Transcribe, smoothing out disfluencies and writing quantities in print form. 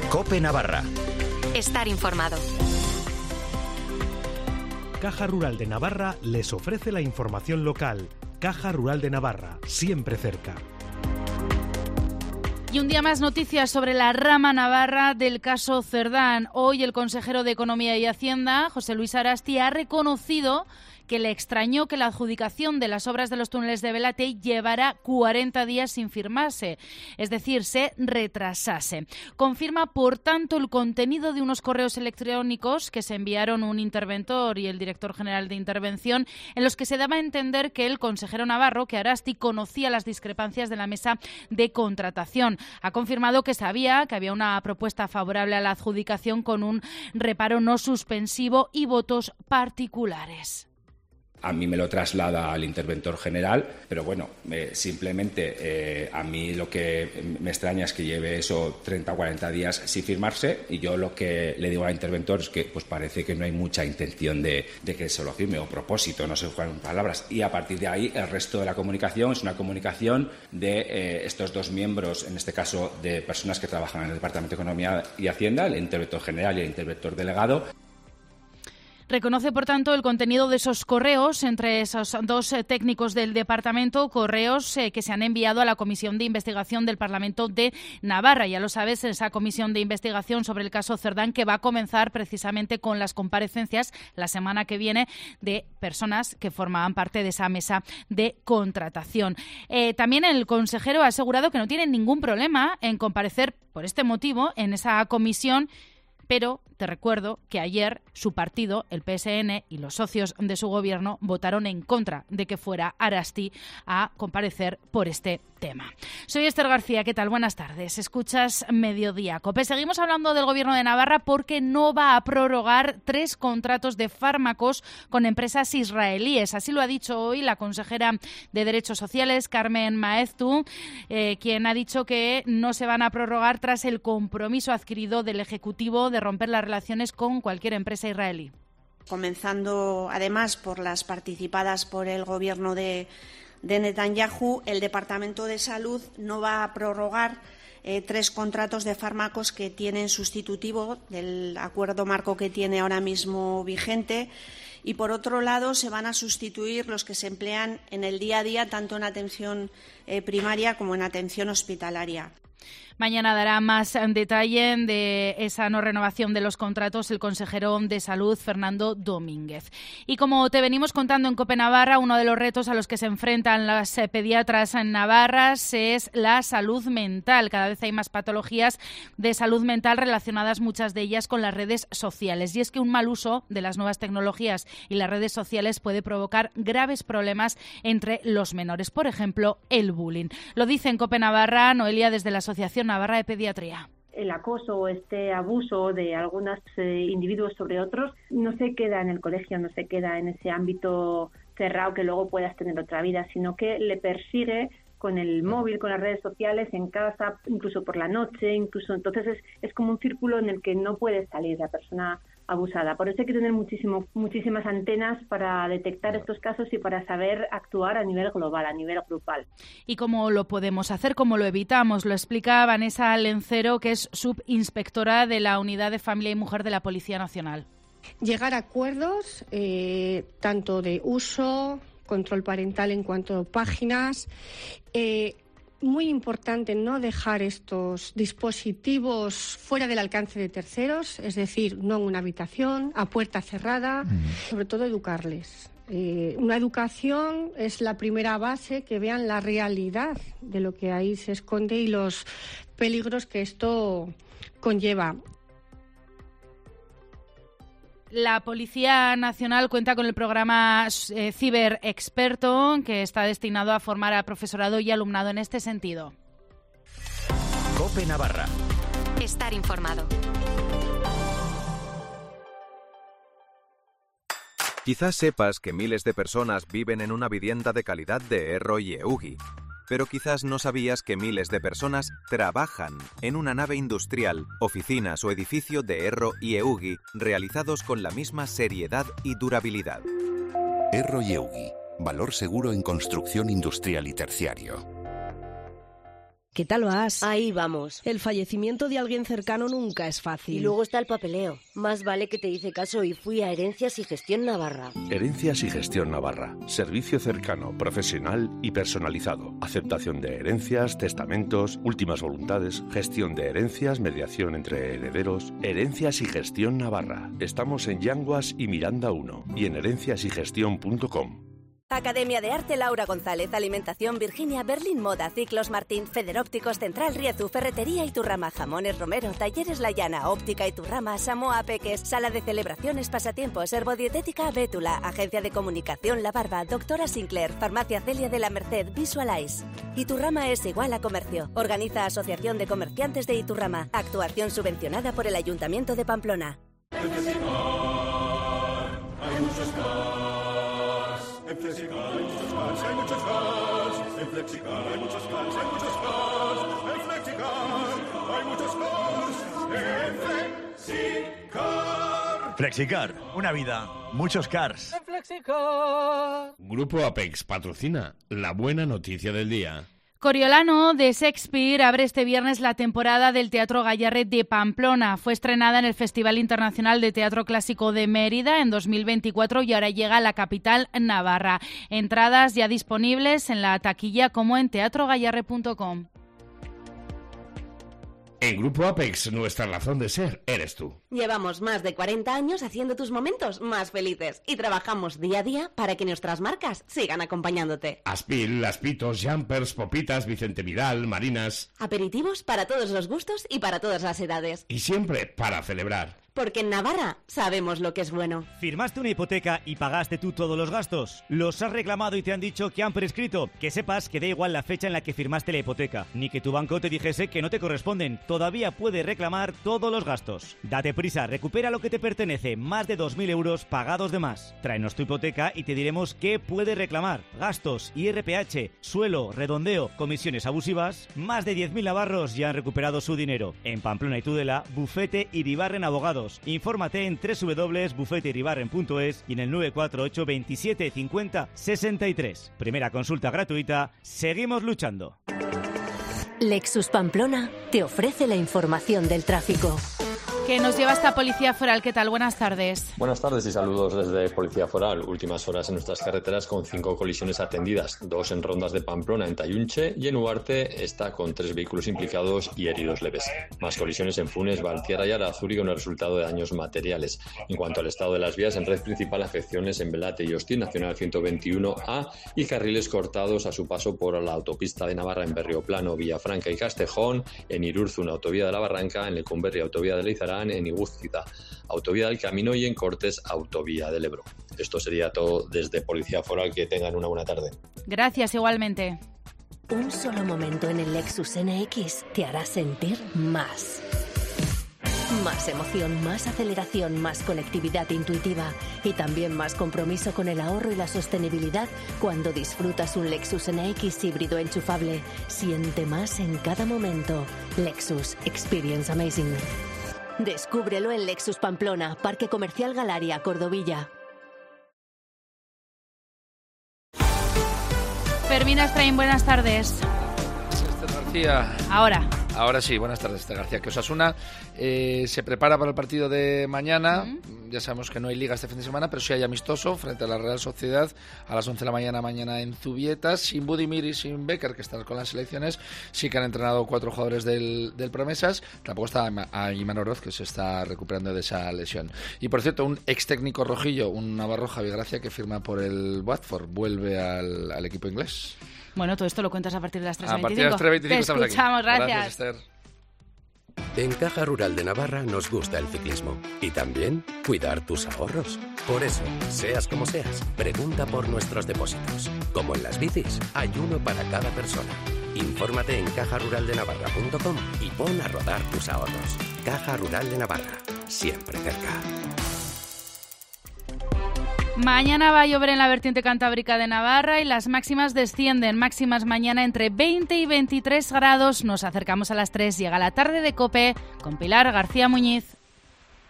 COPE Navarra. Estar informado. Caja Rural de Navarra les ofrece la información local. Caja Rural de Navarra, siempre cerca. Y un día más noticias sobre la rama navarra del caso Cerdán. Hoy el consejero de Economía y Hacienda, José Luis Arasti, ha reconocido que le extrañó que la adjudicación de las obras de los túneles de Belate llevara 40 días sin firmarse, es decir, se retrasase. Confirma, por tanto, el contenido de unos correos electrónicos que se enviaron un interventor y el director general de Intervención, en los que se daba a entender que el consejero navarro, que Arasti, conocía las discrepancias de la mesa de contratación. Ha confirmado que sabía que había una propuesta favorable a la adjudicación con un reparo no suspensivo y votos particulares. A mí me lo traslada al interventor general, pero bueno, simplemente a mí lo que me extraña es que lleve eso 30 o 40 días sin firmarse, y yo lo que le digo al interventor es que pues parece que no hay mucha intención de que se lo firme, o propósito, no sé cuáles palabras, y a partir de ahí el resto de la comunicación es una comunicación de estos dos miembros, en este caso de personas que trabajan en el Departamento de Economía y Hacienda, el interventor general y el interventor delegado. Reconoce, por tanto, el contenido de esos correos entre esos dos técnicos del departamento, correos que se han enviado a la Comisión de Investigación del Parlamento de Navarra. Ya lo sabes, esa comisión de investigación sobre el caso Cerdán, que va a comenzar precisamente con las comparecencias la semana que viene de personas que formaban parte de esa mesa de contratación. También el consejero ha asegurado que no tiene ningún problema en comparecer por este motivo en esa comisión, pero te recuerdo que ayer su partido, el PSN, y los socios de su gobierno votaron en contra de que fuera Arasti a comparecer por este tema. Soy Esther García, ¿qué tal? Buenas tardes. Escuchas Mediodía COPE. Seguimos hablando del Gobierno de Navarra porque no va a prorrogar 3 contratos de fármacos con empresas israelíes. Así lo ha dicho hoy la consejera de Derechos Sociales, Carmen Maeztu, quien ha dicho que no se van a prorrogar tras el compromiso adquirido del Ejecutivo de romper las relaciones con cualquier empresa israelí. Comenzando además por las participadas por el gobierno de Netanyahu, el Departamento de Salud no va a prorrogar 3 contratos de fármacos que tienen sustitutivo del acuerdo marco que tiene ahora mismo vigente, y por otro lado se van a sustituir los que se emplean en el día a día tanto en atención primaria como en atención hospitalaria. Mañana dará más detalle de esa no renovación de los contratos el consejero de Salud, Fernando Domínguez. Y como te venimos contando en COPE Navarra, uno de los retos a los que se enfrentan las pediatras en Navarra es la salud mental. Cada vez hay más patologías de salud mental relacionadas, muchas de ellas, con las redes sociales. Y es que un mal uso de las nuevas tecnologías y las redes sociales puede provocar graves problemas entre los menores. Por ejemplo, el bullying. Lo dice en COPE Navarra Noelia, desde la Asociación Navarra de Pediatría. El acoso o este abuso de algunos individuos sobre otros no se queda en el colegio, no se queda en ese ámbito cerrado que luego puedas tener otra vida, sino que le persigue con el móvil, con las redes sociales, en casa, incluso por la noche, entonces es como un círculo en el que no puede salir la persona abusada. Por eso hay que tener muchísimas antenas para detectar estos casos y para saber actuar a nivel global, a nivel grupal. ¿Y cómo lo podemos hacer? ¿Cómo lo evitamos? Lo explica Vanessa Lencero, que es subinspectora de la Unidad de Familia y Mujer de la Policía Nacional. Llegar a acuerdos, tanto de uso, control parental en cuanto a páginas. Muy importante no dejar estos dispositivos fuera del alcance de terceros, es decir, no en una habitación, a puerta cerrada, sobre todo educarles. Una educación es la primera base, que vean la realidad de lo que ahí se esconde y los peligros que esto conlleva. La Policía Nacional cuenta con el programa Ciber Experto, que está destinado a formar a profesorado y alumnado en este sentido. COPE Navarra. Estar informado. Quizás sepas que miles de personas viven en una vivienda de calidad de Erro y Eugi, pero quizás no sabías que miles de personas trabajan en una nave industrial, oficinas o edificio de Erro y Eugi realizados con la misma seriedad y durabilidad. Erro y Eugi, valor seguro en construcción industrial y terciario. ¿Qué tal vas? Ahí vamos. El fallecimiento de alguien cercano nunca es fácil. Y luego está el papeleo. Más vale que te hice caso y fui a Herencias y Gestión Navarra. Herencias y Gestión Navarra. Servicio cercano, profesional y personalizado. Aceptación de herencias, testamentos, últimas voluntades, gestión de herencias, mediación entre herederos. Herencias y Gestión Navarra. Estamos en Yanguas y Miranda 1 y en herenciasygestión.com. Academia de Arte Laura González, Alimentación Virginia, Berlín Moda, Ciclos Martín, Federópticos Central Riezu, Ferretería Iturrama, Jamones Romero, Talleres La Llana, Óptica Iturrama, Samoa Peques, Sala de Celebraciones, Pasatiempos, Herbodietética Bétula, Agencia de Comunicación La Barba, Doctora Sinclair, Farmacia Celia de la Merced, Visualize. Iturrama es igual a comercio. Organiza Asociación de Comerciantes de Iturrama. Actuación subvencionada por el Ayuntamiento de Pamplona. Hay muchos En Flexicar hay muchos cars, hay muchos cars. En Flexicar hay muchos cars, hay muchos cars. En Flexicar hay muchos cars. En Flexicar. Flexicar, una vida, muchos cars. En Flexicar. Grupo Apex patrocina la buena noticia del día. Coriolano de Shakespeare abre este viernes la temporada del Teatro Gayarre de Pamplona. Fue estrenada en el Festival Internacional de Teatro Clásico de Mérida en 2024 y ahora llega a la capital navarra. Entradas ya disponibles en la taquilla como en teatrogayarre.com. En Grupo Apex, nuestra razón de ser eres tú. Llevamos más de 40 años haciendo tus momentos más felices y trabajamos día a día para que nuestras marcas sigan acompañándote. Aspil, Aspitos, Jumpers, Popitas, Vicente Vidal, Marinas. Aperitivos para todos los gustos y para todas las edades. Y siempre para celebrar. Porque en Navarra sabemos lo que es bueno. ¿Firmaste una hipoteca y pagaste tú todos los gastos? ¿Los has reclamado y te han dicho que han prescrito? Que sepas que da igual la fecha en la que firmaste la hipoteca, ni que tu banco te dijese que no te corresponden. Todavía puedes reclamar todos los gastos. Date prisa, recupera lo que te pertenece, más de 2.000 euros pagados de más. Tráenos tu hipoteca y te diremos qué puedes reclamar. Gastos, IRPH, suelo, redondeo, comisiones abusivas. Más de 10.000 navarros ya han recuperado su dinero. En Pamplona y Tudela, Bufete Iribarren Abogados. Infórmate en www.bufeteiribarren.es y en el 948 27 50 63. Primera consulta gratuita. Seguimos luchando. Lexus Pamplona te ofrece la información del tráfico. Que nos lleva hasta Policía Foral. ¿Qué tal? Buenas tardes. Buenas tardes y saludos desde Policía Foral. Últimas horas en nuestras carreteras con 5 colisiones atendidas. 2 en Rondas de Pamplona, en Tayunche, y en Ugarte está con 3 vehículos implicados y heridos leves. Más colisiones en Funes, Valtierra y Arazuri con el resultado de daños materiales. En cuanto al estado de las vías, en red principal afecciones en Belate y Hostín, Nacional 121A, y carriles cortados a su paso por la autopista de Navarra en Berrioplano, Villafranca y Castejón, en Irurzun, autovía de la Barranca, en Lecumberri, autovía de Leizarán, en Igúzquiza, autovía del Camino, y en Cortes, autovía del Ebro. Esto sería todo desde Policía Foral. Que tengan una buena tarde. Gracias, igualmente. Un solo momento en el Lexus NX te hará sentir más. Más emoción, más aceleración, más conectividad intuitiva y también más compromiso con el ahorro y la sostenibilidad cuando disfrutas un Lexus NX híbrido enchufable. Siente más en cada momento. Lexus Experience Amazing. Descúbrelo en Lexus Pamplona, Parque Comercial Galaria, Cordovilla. Fermín Astrain, buenas tardes. Esther García. Ahora sí, buenas tardes, Esther García. Que Osasuna se prepara para el partido de mañana. Ya sabemos que no hay liga este fin de semana, pero sí hay amistoso frente a la Real Sociedad a las 11 de la mañana en Zubieta. Sin Budimir y sin Becker, que están con las selecciones, sí que han entrenado 4 jugadores del Promesas. Tampoco está Iman Oroz, que se está recuperando de esa lesión. Y por cierto, un ex técnico rojillo, un navarro, Javi Gracia, que firma por el Watford, vuelve al equipo inglés. Bueno, todo esto lo cuentas a partir de las 3:25. A partir de las 3:25 Te estamos escuchamos, aquí. Gracias, Esther. En Caja Rural de Navarra nos gusta el ciclismo y también cuidar tus ahorros. Por eso, seas como seas, pregunta por nuestros depósitos. Como en las bicis, hay uno para cada persona. Infórmate en cajaruraldenavarra.com y pon a rodar tus ahorros. Caja Rural de Navarra, siempre cerca. Mañana va a llover en la vertiente cantábrica de Navarra y las máximas descienden. Máximas mañana entre 20 y 23 grados. Nos acercamos a las 3. Llega la tarde de COPE con Pilar García Muñiz.